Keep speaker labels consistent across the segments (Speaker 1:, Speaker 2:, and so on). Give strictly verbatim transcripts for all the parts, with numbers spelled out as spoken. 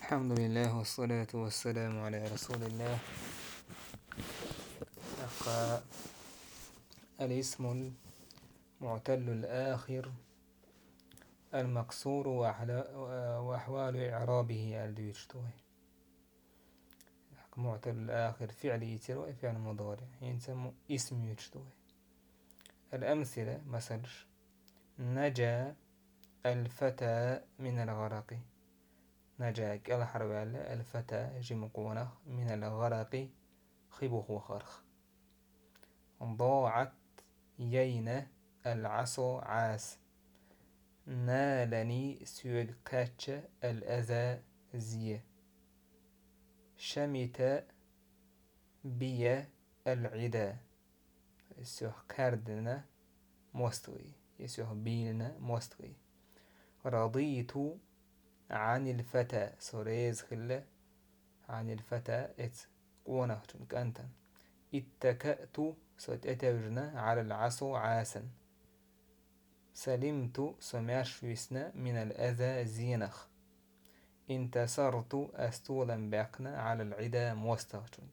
Speaker 1: الحمد لله والصلاة والسلام على رسول الله. الاسم المعتل الآخر المكسور وأحوال إعرابه الدويشتوي. معتل الآخر فعل يتروي فعل مضارع ينسمى اسم يتشتوي. الأمثلة مثل نجا الفتى من الغرق. نجا الحرب على الفتى جمقونه من الغرق خبخ وخرخ. ضاعت يين العصا عاس. نالني سيغكاتش الأذى زي. شمت بي العدا. يسوه كاردنا مستوي يسوه بيلنا مستوي. رضيت عن الفتى سوريز خلة عن الفتى ات قونا كأنتا. اتكأت سوت اتوجنا على العصو عاسا. سلمت سماش فيسنا من الأذى زينخ. انتصرت أستولا باقنا على العدا موستغتون.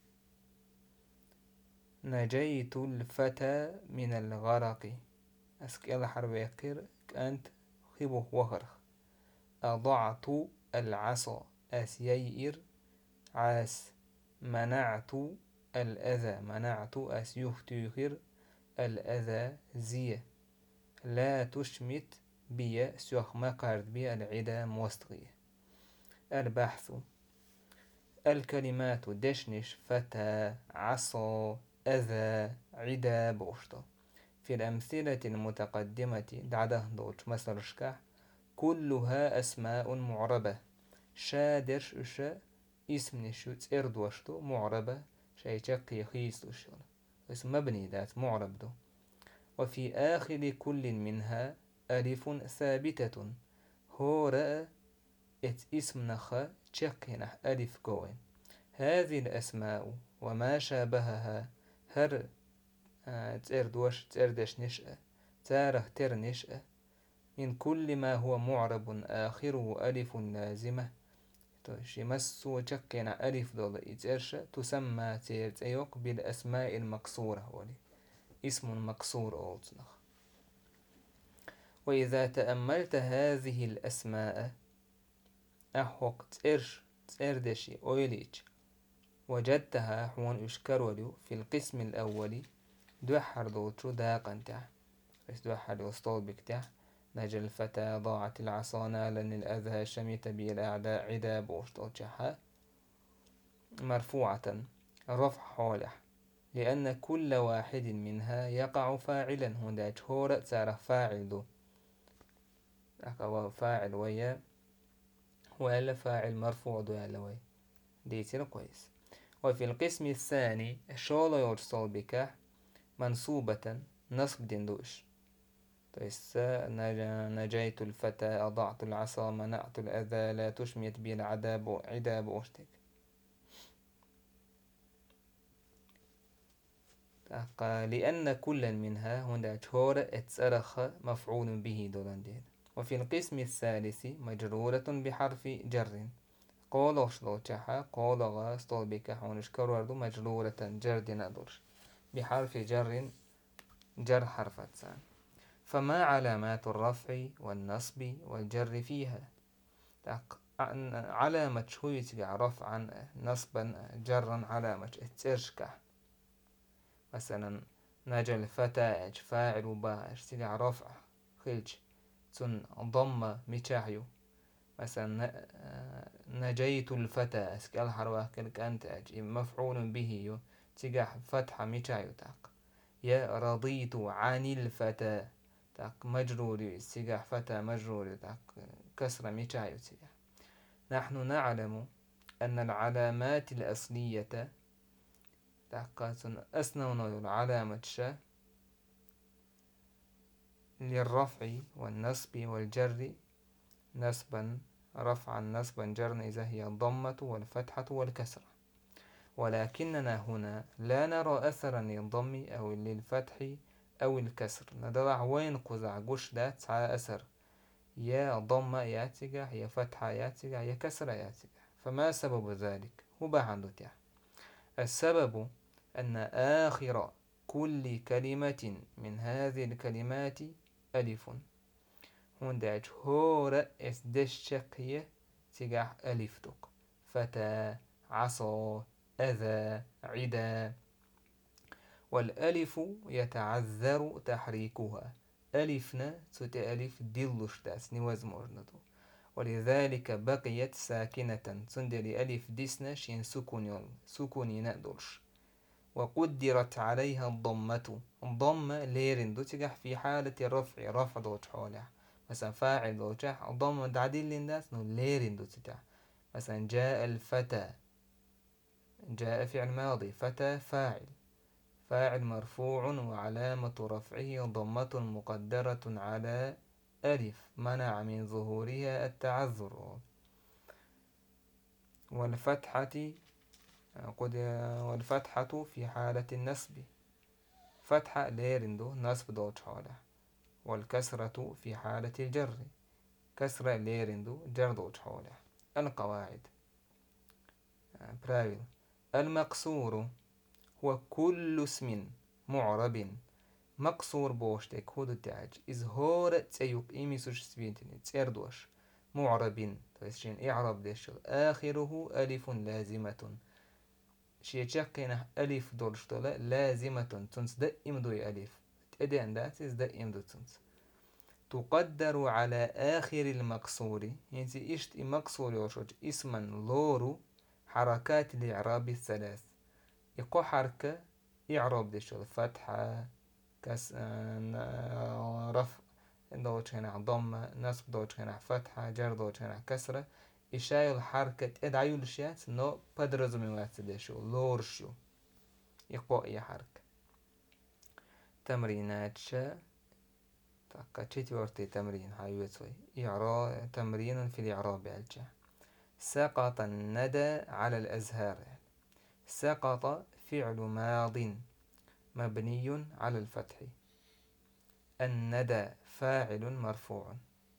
Speaker 1: نجيت الفتى من الغرق. أسكيل حرب يقر كأنت خبه وخرخ. أضعت العصا أسيير عاس. منعت الأذى منعت أسيختيخر الأذى زي. لا تشمت بي سيخ مقارد بي العدا موستغية. البحث الكلمات دشنش فتى عصا أذى عدا بوشتا. في الأمثلة المتقدمة دعده دوش مثل شكاح كلها أسماء معربة. شادرش أشا اسم نشو تسرد وشتو معربة شاي تشقي خيس وشتو اسم مبني ذات معرب دو. وفي آخر كل منها ألف ثابتة. هو رأى ات اسم نخا تشقي ألف قوين. هذه الأسماء وما شابهها هر تسرد وش تسردش نشأ تاره تر نشأ من كل ما هو معرب آخره ألف لازمة. يمسو تشكينا ألف دول إترشة تسمى تيرتيوك بالأسماء المكسورة ولي اسم مكسور أولتنخ. وإذا تأملت هذه الأسماء أحوك ترش تردشي أويليش وجدتها حوان يشكرولو في القسم الأولي دوحر دوتشو داقا تح دوحر دوستول بكتح. نجا الفتى ضاعت العصا نالن الأذى شمت بي الأعداء عدا بوشتوشها مرفوعة رفع حولح لأن كل واحد منها يقع فاعلا. هنا هورا تسارة فاعل دو أكوا فاعل ويا ولا فاعل مرفوع دو يالوي ديتنا كويس. وفي القسم الثاني شولا يرسل بك منصوبة نصب دندوش. نجيت الفتى أضعت العصا منعت الأذى لا تشمت بي العذاب عذاب أشتك. لأن كل منها هنا شهور اتسرخ مفعول به دولندين. وفي القسم الثالث مجرورة بحرف جر. قول شلوشها قول غاستول بك حونشكر وردو مجرورة جر ندرش بحرف جر جر حرف تسان. فما علامات الرفع والنصب والجر فيها؟ علامة شوية رفعا نصبا جرا علامة اترشكه. مثلا نجا الفتى فاعل باش تلع رفع خلج تن ضم ميتاحيو. مثلا نجيت الفتى اسكال حرواك كانت اجي مفعول به يو تجح فتحة ميتاحيو تاق. يا رضيت عن الفتى تاق مجرور تجح فتى مجرور تاق كسر ميتاحيو تجح. نحن نعلم أن العلامات الأصلية تحقاتن أسنون العلامة شا للرفع والنصب والجر نصبا رفعا نصبا جرا إذا هي الضمة والفتحة والكسرة. ولكننا هنا لا نرى أثرا للضم أو للفتح أو الكسر. ندرع وين قزع قش ده تسعى أثر يا ضمة ياتجح يا فتحة ياتجح يا كسرة ياتجح. فما سبب ذلك؟ هو عنده تح. السبب أن آخر كل كلمة من هذه الكلمات ألف. هنداج هورا اسدشقية تجاه ألف دوك. فتى، عصا، أذى، عدا. والألف يتعذر تحريكها. ألفنا ستي ألف دلش داس نواز مجندو. ولذلك بقيت ساكنة سندري ألف ديسنا شين سكون سكوني نقدرش. وقدرت عليها الضمة. الضمة ليرندو تجح في حالة الرفع رفع دوت حولها. مثلا فاعل دوت ضمة تعديل للناس نو ليرندو تجح. مثلا جاء الفتى، جاء فعل ماضي، فتى فاعل، فاعل مرفوع وعلامة رفعه ضمة مقدرة على ألف منع من ظهورها التعذر. والفتحة والفتحة في حالة النصب. فتحة ليرندو نصب دوت حولها. والكسرة في حالة الجر. كسرة ليرندو جر دوت حولها. القواعد برايل. المقصور هو كل اسم معرب مقصور بوشتك هود تاج إظهار تيوك إيمي سوش سبينتني تيردوش معرب تيسشين إعراب ديشل آخره ألف لازمة شيء جاكينا ألف دولشتولا لازمة تنس دائم دوي ألف تأدين داتس دائم دو تنس. تقدر على آخر المقصور يعني إشت مقصور يوشوج اسما لورو حركات الإعراب الثلاث. يقو حركة إعراب ديشل فتحة كس رفع دوت هنا ضمة نصب دوت هنا فتحة جر دوت هنا كسرة إشايل حركة إدعيو لشيات نو بدرز موات ديشو لورشو يقو إي حركة. تمرينات شا تاكاتشيتي ورتي تمرين هايوتوي إعراب تمرين في الإعراب الجا. سقط الندى على الأزهار. سقط فعل ماض مبني على الفتح. الندى فاعل مرفوع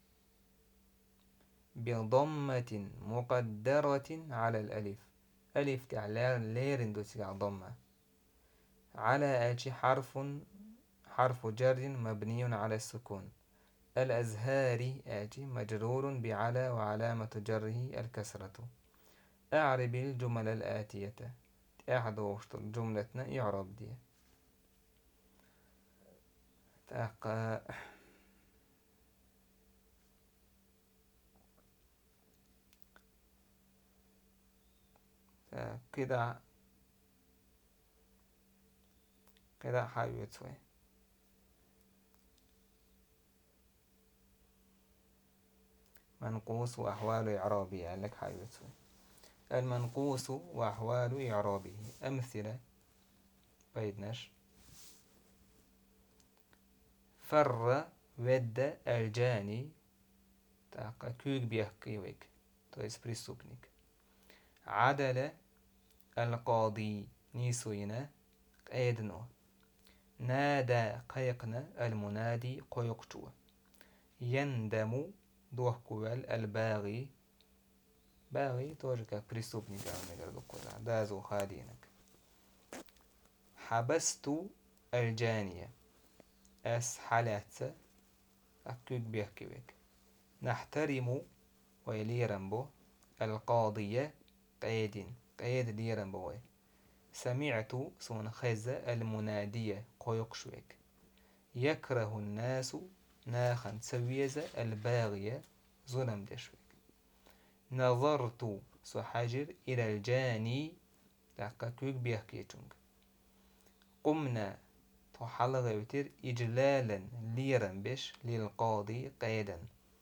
Speaker 1: بضمة مقدرة على الألف. ألف تعلان ليرندو تقع ضمة على أجي حرف حرف جر مبني على السكون. الأزهار آتي مجرور بعلى وعلامة جره الكسرة. أعرب الجمل الآتية. أحد وقت جملتنا إعراب دي تاقا كده كده حاجة منقوص وأحوال إعرابه لك حاجة. المنقوص وأحوال إعرابه أمثلة بيدناش. فر ود الجاني تاقا كوك بيحكيوك تويس بريسوبنيك. عدل القاضي نيسوينا قيدنو. نادى قيقنا المنادي قيقتو. يندم دوحكوال الباغي باغي توجك بريسوبنيك دازو خالينك. حبست الجانية أس حالات أكوك بيحكيوك. نحترم ويليرنبو القاضية قيد قيد ليرنبو. سمعت سون خزة المنادية قيقشوك. يكره الناس ناخا سويزة الباغية ظلم دشوك. نظرت سحجر إلى الجاني تحققك بيحكيتونك. قمنا تحلغ يوتر إجلالا ليرنبش للقاضي قيدا.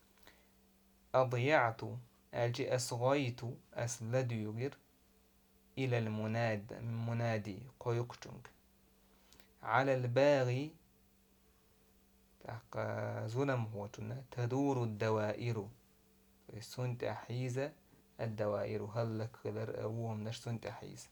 Speaker 1: أضيعت أجي أصغيت أسلد يغير إلى المناد المنادي قيقتونك. على الباغي تحقق ظلم هوتنا تدور الدوائر سنت أحيزة الدوائر هل لك غير أوهم نش سنت أحيزة.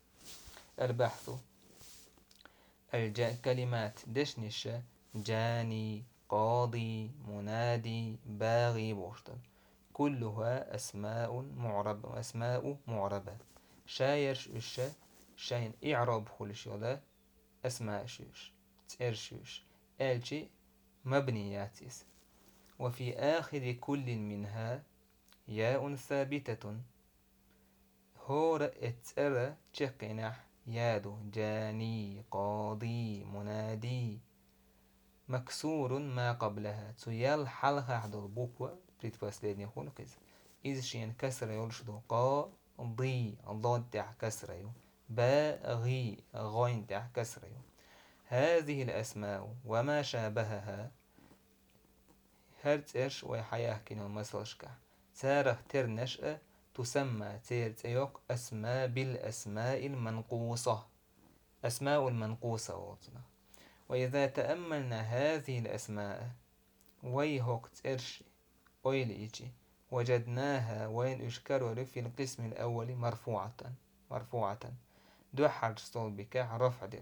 Speaker 1: البحث الجا كلمات دشنشة جاني قاضي منادي باغي بوشتل كلها أسماء معربة أسماء معربة شاير شوش شاين إعراب خلش ولا أسماء شوش تير شوش ألشي مبنياتيس وفي آخر كل منها ياء ثابتة هور اتر تشقنح يادو جاني قاضي منادي مكسور ما قبلها تيال حلقة حدو بوكوا بريد فاسلين يخون قيز إذ شين كسر يولشدو قا ضي ضاد تح كسر يو باغي غين تح كسر يو هذه الأسماء وما شابهها هرت إرش ويحياه كينو مسلشكا تارخ تر نشأة تسمى تير تيوك أسماء بالأسماء المنقوصة أسماء المنقوصة وطنا. وإذا تأملنا هذه الأسماء ويهوك ترشي أويليجي وجدناها وين أشكروا في القسم الأول مرفوعة مرفوعة دو حرج صلبك رفع دين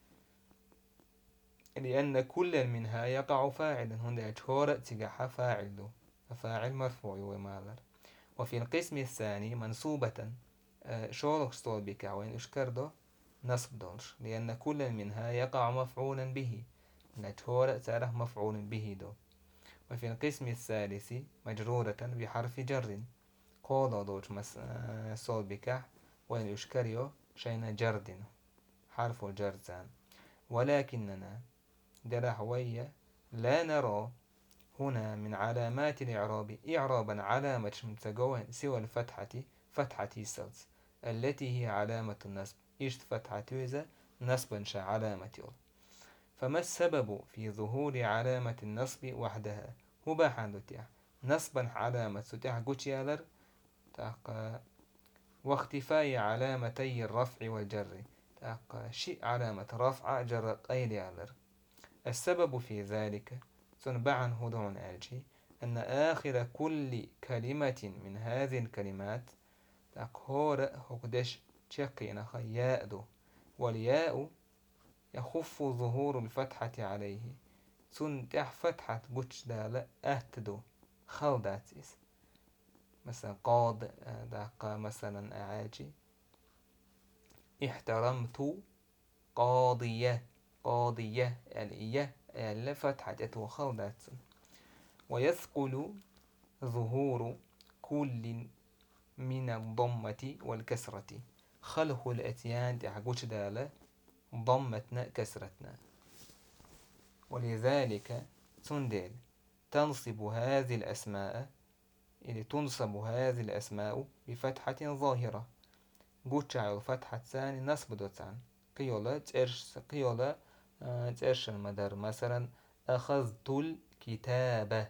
Speaker 1: لأن كل منها يقع فاعل هنا شهورة تجاح فاعل دو فاعل مرفوع ومالر. وفي القسم الثاني منصوبة شورك صلبك وين أشكر نصب دونش لأن كل منها يقع مفعولا به نتهور تعرف مفعول به دو. وفي القسم الثالث مجرورة بحرف جر قول دوش مس صوبك وين يشكريو شين جرد حرف جرزان ولكننا درحوية لا نرى هنا من علامات الإعراب إعرابا علامة متجوين سوى الفتحة فتحة السلس التي هي علامة النصب إشت فتحة إذا نصبا شا علامة يول. فما السبب في ظهور علامة النصب وحدها هو باحان تيح نصبا علامة ستيح قوتيالر تاق واختفاء علامتي الرفع والجر تاق شيء علامة رفع جر قيليالر. السبب في ذلك تنبعا هدون آلجي أن آخر كل كلمة من هذه الكلمات تاق هور هقدش تشقين ياء دو والياء يخف ظهور الفتحة عليه تنتح فتحة قتش دالة أهتدو خلداتيس مثلا قاض داقا مثلا أعاجي احترمت قاضية قاضية الإيه اللي فتحة أتو خلدات. ويثقل ظهور كل من الضمة والكسرة خلق الأتيان تحقوش دالة ضمتنا كسرتنا. ولذلك تندل تنصب هذه الأسماء إذ تنصب هذه الأسماء بفتحة ظاهرة قوتشا فتحة ثاني نصب دوتان قيولة ترش قيولة ترش المدار مثلا أخذت الكتابة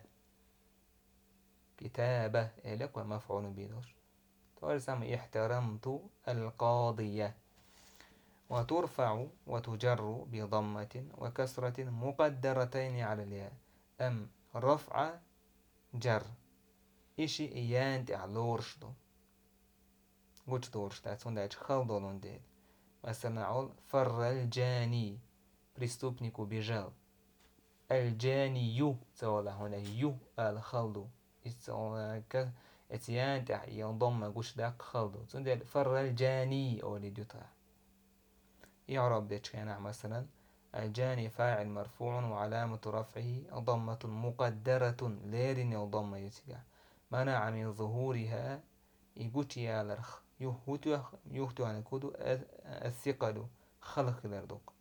Speaker 1: كتابة إليك ومفعول بيدوش تورسم احترمت القاضية. وترفع وتجر بضمة وكسرة مقدرتين على الياء أم رفع جر إشي إيان تعلورش دو قوش دورش تاتون دايش خلدولون ديل مثلا نقول فر الجاني بريستوبنيكو بجال الجاني يو تولى هنا يو الخلدو ك اتيان تع ينضم قوش داك خلدو تون ديل فر الجاني أولي ديوتا يعرب ديتش هنا مثلا الجاني فاعل مرفوع وعلامة رفعه ضمة مقدرة ليرين ضمة يتجع منع من ظهورها يقوتي على الخ يهوتو يهوتو عن كودو الثقل خلق الأردوك.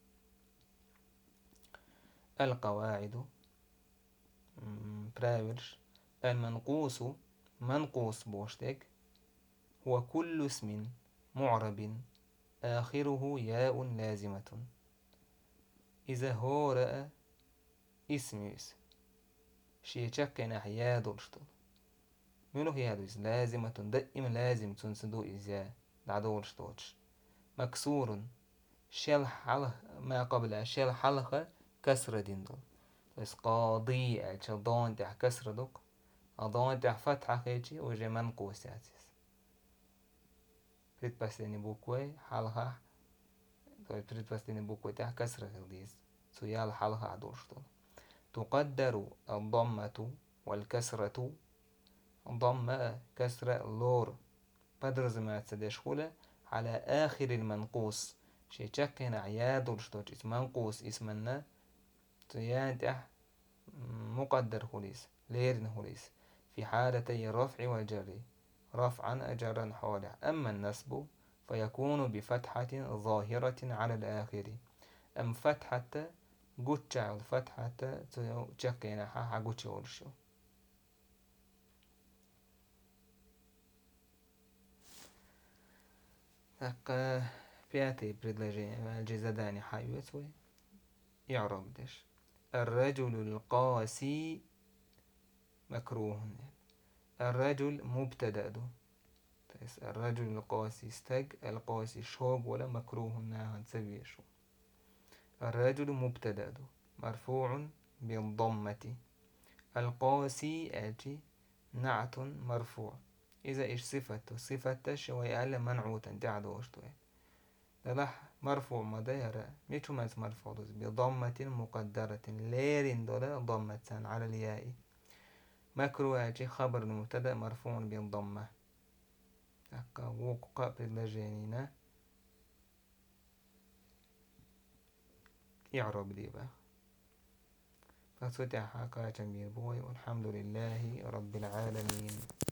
Speaker 1: القواعد برايورش المنقوص منقوص بوشتك هو كل اسم معرب آخره ياء لازمة إذا هو رأى اسم اسم شي تشكنا حيا دولشتو منو هي هذا لازمة دائما لازم تنسدو إزاء دعدولشتوش مكسور شل حلق ما قبل شل حلقة كسر ديندو بس قاضي أجدون تح كسر دوك أضون تح فتحة خيجي وجي منقوس ياتيس بريد باستيني بوكوي حلقة بريد باستيني بوكوي تح كسر خلديس سو يال حلقة عدوشتو تقدر الضمة والكسرة. ضمة كسرة لور بدرز ما تدشخولة على آخر المنقوص شي تشكين عياد ولشتوش اسم منقوص اسمنا تيانتح مقدر هوليس ليرن هوليس في حالتي الرفع والجر رفعا أجرا حوالع. أما النسب فيكون بفتحة ظاهرة على الآخر. أم فتحة قتشع الفتحة تشكين حا قتشع ولشو. تق بياتي بريدلاجي الجزداني حيوتوي يعرب دش. الرجل القاسي مكروه. الرجل مبتدأ دو الرجل القاسي استج القاسي شوق ولا مكروه ناهن سبيشو. الرجل مبتدأ دو مرفوع بالضمة. القاسي أجي نعت مرفوع. إذا إيش صفته صفته شوي أقل منعوتا تعدو أشتوي لح مرفوع مدير ميتو ماس مرفوع بضمة مقدرة ليرين دولا ضمة على الياء. مكروه خبر المبتدأ مرفوع بالضمة. هكا وقع باللجانينا يعرب ديبا ففتح حكا جميل بوي والحمد لله رب العالمين.